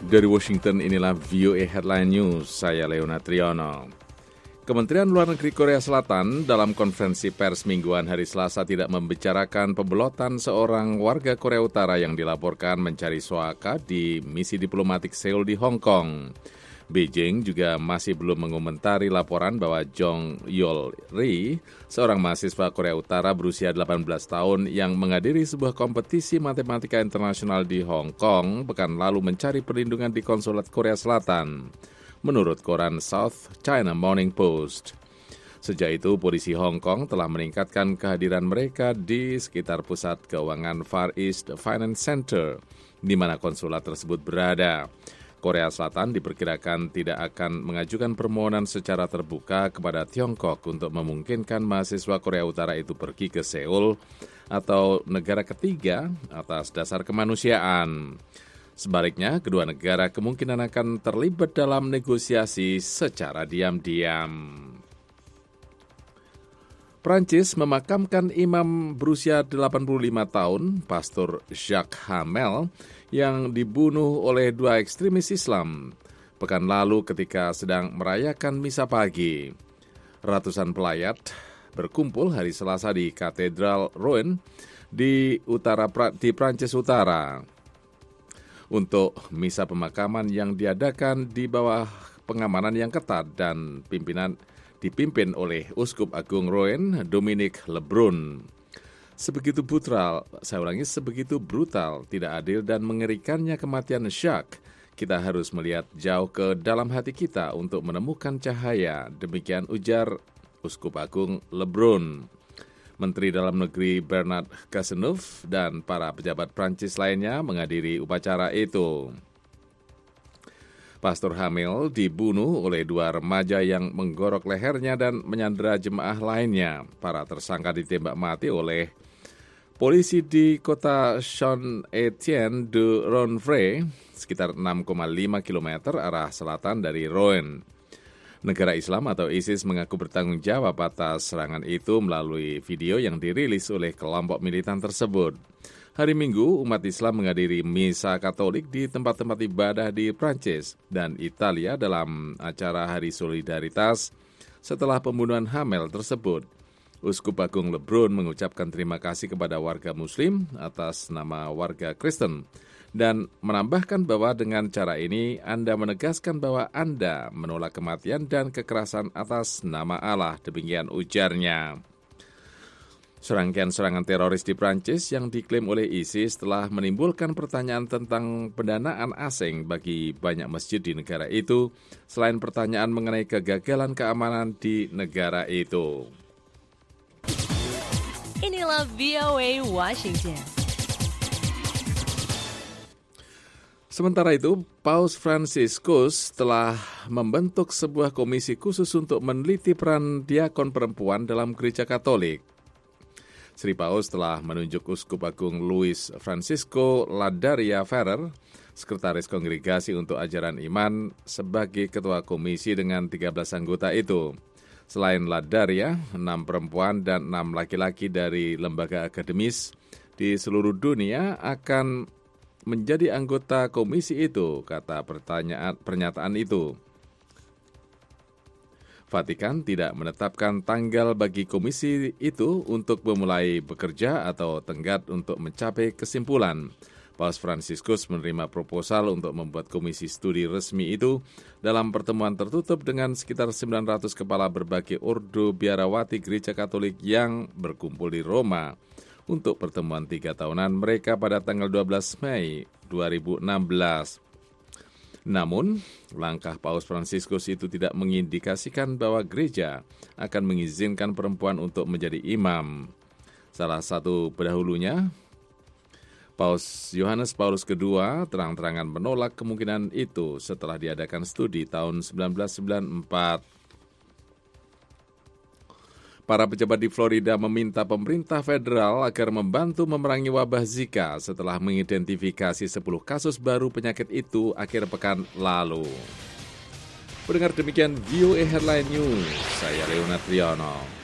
Dari Washington, inilah VOA Headline News, saya Leona Triyono. Kementerian Luar Negeri Korea Selatan dalam konferensi pers mingguan hari Selasa tidak membicarakan pembelotan seorang warga Korea Utara yang dilaporkan mencari suaka di misi diplomatik Seoul di Hong Kong. Beijing juga masih belum mengomentari laporan bahwa Jong Yol Ri, seorang mahasiswa Korea Utara berusia 18 tahun yang menghadiri sebuah kompetisi matematika internasional di Hong Kong pekan lalu mencari perlindungan di konsulat Korea Selatan, menurut koran South China Morning Post. Sejak itu, polisi Hong Kong telah meningkatkan kehadiran mereka di sekitar pusat keuangan Far East Finance Center, di mana konsulat tersebut berada. Korea Selatan diperkirakan tidak akan mengajukan permohonan secara terbuka kepada Tiongkok untuk memungkinkan mahasiswa Korea Utara itu pergi ke Seoul atau negara ketiga atas dasar kemanusiaan. Sebaliknya, kedua negara kemungkinan akan terlibat dalam negosiasi secara diam-diam. Prancis memakamkan imam berusia 85 tahun, Pastor Jacques Hamel, yang dibunuh oleh dua ekstremis Islam pekan lalu ketika sedang merayakan misa pagi. Ratusan pelayat berkumpul hari Selasa di Katedral Rouen di Prancis Utara untuk misa pemakaman yang diadakan di bawah pengamanan yang ketat dan dipimpin oleh Uskup Agung Rouen, Dominique Lebrun. Sebegitu brutal, tidak adil dan mengerikannya kematian Jacques. Kita harus melihat jauh ke dalam hati kita untuk menemukan cahaya. Demikian ujar Uskup Agung Lebrun. Menteri Dalam Negeri Bernard Cazeneuve dan para pejabat Prancis lainnya menghadiri upacara itu. Pastor Hamel dibunuh oleh dua remaja yang menggorok lehernya dan menyandera jemaah lainnya. Para tersangka ditembak mati oleh polisi di kota Saint-Étienne-du-Rouvray, sekitar 6,5 km arah selatan dari Rouen. Negara Islam atau ISIS mengaku bertanggung jawab atas serangan itu melalui video yang dirilis oleh kelompok militan tersebut. Hari Minggu, umat Islam menghadiri misa Katolik di tempat-tempat ibadah di Prancis dan Italia dalam acara Hari Solidaritas setelah pembunuhan Hamel tersebut. Uskup Agung Lebrun mengucapkan terima kasih kepada warga Muslim atas nama warga Kristen dan menambahkan bahwa dengan cara ini Anda menegaskan bahwa Anda menolak kematian dan kekerasan atas nama Allah, demikian ujarnya. Serangkaian serangan teroris di Prancis yang diklaim oleh ISIS telah menimbulkan pertanyaan tentang pendanaan asing bagi banyak masjid di negara itu, selain pertanyaan mengenai kegagalan keamanan di negara itu. Inilah VOA Washington. Sementara itu, Paus Fransiskus telah membentuk sebuah komisi khusus untuk meneliti peran diakon perempuan dalam gereja Katolik. Sri Paus telah menunjuk Uskup Agung Luis Francisco Ladaria Ferrer, Sekretaris Kongregasi untuk Ajaran Iman, sebagai ketua komisi dengan 13 anggota itu. Selain Ladaria, 6 perempuan dan 6 laki-laki dari lembaga akademis di seluruh dunia akan menjadi anggota komisi itu, kata pernyataan itu. Vatikan tidak menetapkan tanggal bagi komisi itu untuk memulai bekerja atau tenggat untuk mencapai kesimpulan. Paus Fransiskus menerima proposal untuk membuat komisi studi resmi itu dalam pertemuan tertutup dengan sekitar 900 kepala berbagai ordo biarawati gereja Katolik yang berkumpul di Roma untuk pertemuan 3 tahunan mereka pada tanggal 12 Mei 2016. Namun, langkah Paus Fransiskus itu tidak mengindikasikan bahwa gereja akan mengizinkan perempuan untuk menjadi imam. Salah satu pendahulunya, Paus Yohanes Paulus II terang-terangan menolak kemungkinan itu setelah diadakan studi tahun 1994. Para pejabat di Florida meminta pemerintah federal agar membantu memerangi wabah Zika setelah mengidentifikasi 10 kasus baru penyakit itu akhir pekan lalu. Pendengar, demikian VOA Headline News, saya Leona Triyono.